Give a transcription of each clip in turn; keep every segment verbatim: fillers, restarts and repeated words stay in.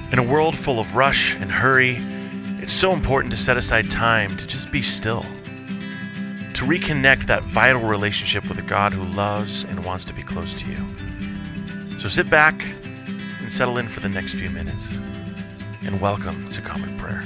In a world full of rush and hurry, it's so important to set aside time to just be still, to reconnect that vital relationship with a God who loves and wants to be close to you. So sit back and settle in for the next few minutes, and welcome to Common Prayer.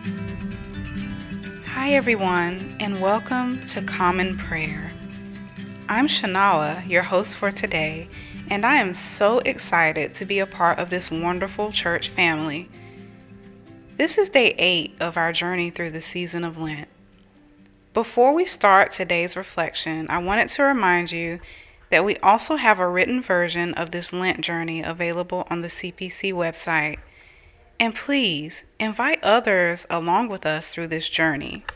Hi everyone, and welcome to Common Prayer. I'm Shanawa, your host for today, and I am so excited to be a part of this wonderful church family. This is day eight of our journey through the season of Lent. Before we start today's reflection, I wanted to remind you that we also have a written version of this Lent journey available on the C P C website. And please invite others along with us through this journey.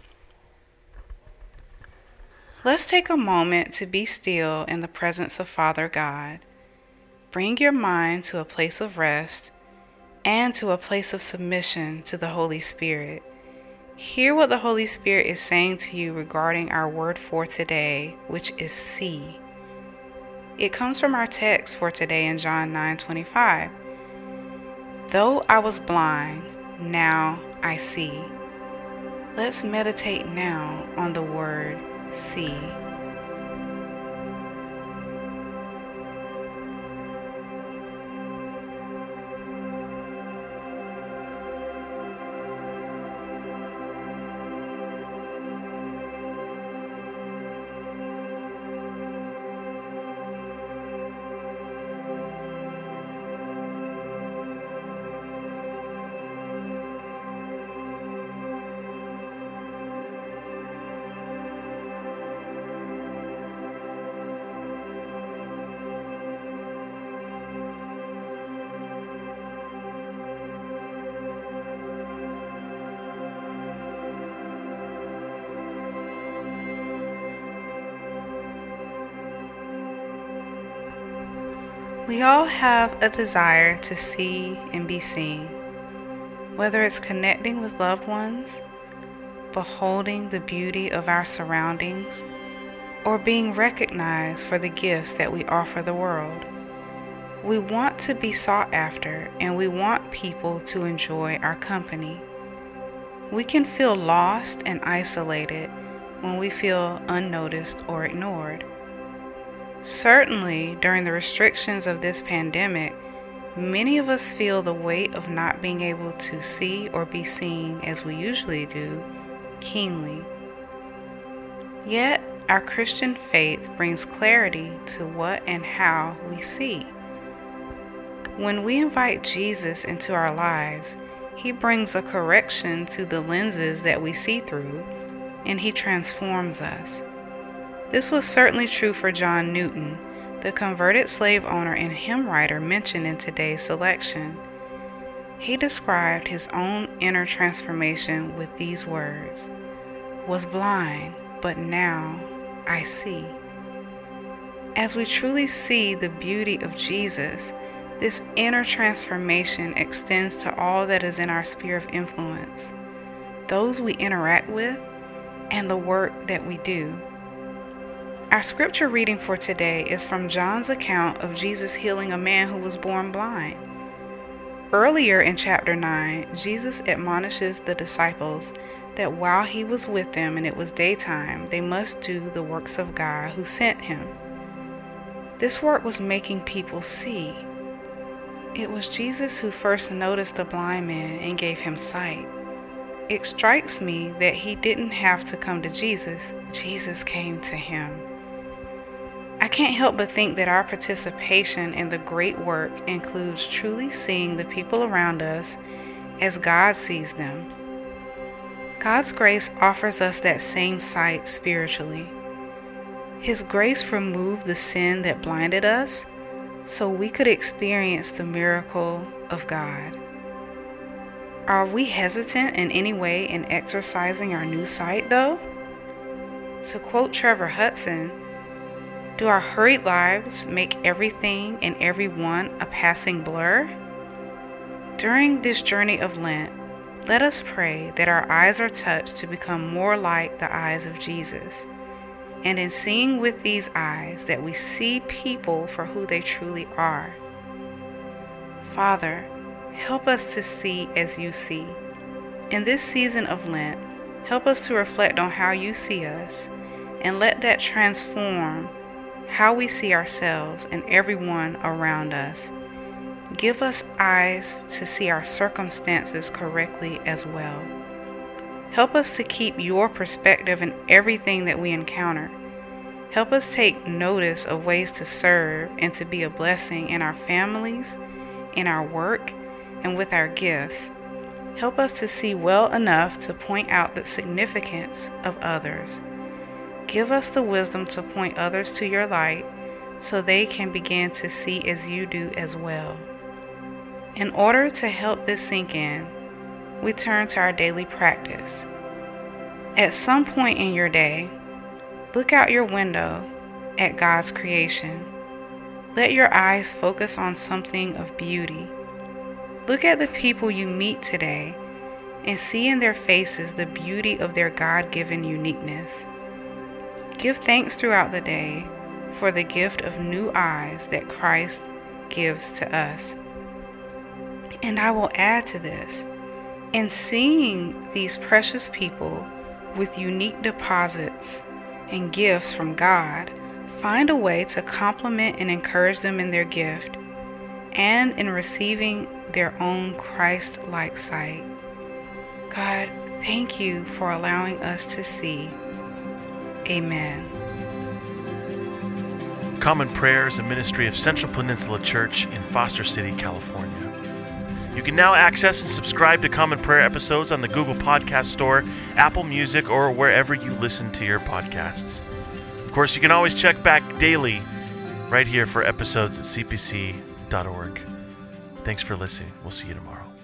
Let's take a moment to be still in the presence of Father God. Bring your mind to a place of rest and to a place of submission to the Holy Spirit. Hear what the Holy Spirit is saying to you regarding our word for today, which is see. It comes from our text for today in John nine twenty-five. Though I was blind, now I see. Let's meditate now on the word see. We all have a desire to see and be seen, whether it's connecting with loved ones, beholding the beauty of our surroundings, or being recognized for the gifts that we offer the world. We want to be sought after, and we want people to enjoy our company. We can feel lost and isolated when we feel unnoticed or ignored. Certainly, during the restrictions of this pandemic, many of us feel the weight of not being able to see or be seen as we usually do, keenly. Yet, our Christian faith brings clarity to what and how we see. When we invite Jesus into our lives, He brings a correction to the lenses that we see through, and He transforms us. This was certainly true for John Newton, the converted slave owner and hymn writer mentioned in today's selection. He described his own inner transformation with these words: "Was blind, but now I see." As we truly see the beauty of Jesus, this inner transformation extends to all that is in our sphere of influence, those we interact with, and the work that we do. Our scripture reading for today is from John's account of Jesus healing a man who was born blind. Earlier in chapter nine, Jesus admonishes the disciples that while He was with them and it was daytime, they must do the works of God who sent Him. This work was making people see. It was Jesus who first noticed the blind man and gave him sight. It strikes me that He didn't have to come to Jesus, Jesus came to him. I can't help but think that our participation in the great work includes truly seeing the people around us as God sees them. God's grace offers us that same sight spiritually. His grace removed the sin that blinded us so we could experience the miracle of God. Are we hesitant in any way in exercising our new sight, though? To quote Trevor Hudson, do our hurried lives make everything and everyone a passing blur? During this journey of Lent, let us pray that our eyes are touched to become more like the eyes of Jesus, and in seeing with these eyes that we see people for who they truly are. Father, help us to see as you see. In this season of Lent, help us to reflect on how you see us, and let that transform how we see ourselves and everyone around us. Give us eyes to see our circumstances correctly as well. Help us to keep your perspective in everything that we encounter. Help us take notice of ways to serve and to be a blessing in our families, in our work, and with our gifts. Help us to see well enough to point out the significance of others. Give us the wisdom to point others to your light so they can begin to see as you do as well. In order to help this sink in, we turn to our daily practice. At some point in your day, look out your window at God's creation. Let your eyes focus on something of beauty. Look at the people you meet today and see in their faces the beauty of their God-given uniqueness. Give thanks throughout the day for the gift of new eyes that Christ gives to us. And I will add to this, in seeing these precious people with unique deposits and gifts from God, find a way to compliment and encourage them in their gift and in receiving their own Christ-like sight. God, thank you for allowing us to see. Amen. Common Prayer is a ministry of Central Peninsula Church in Foster City, California. You can now access and subscribe to Common Prayer episodes on the Google Podcast Store, Apple Music, or wherever you listen to your podcasts. Of course, you can always check back daily right here for episodes at c p c dot org. Thanks for listening. We'll see you tomorrow.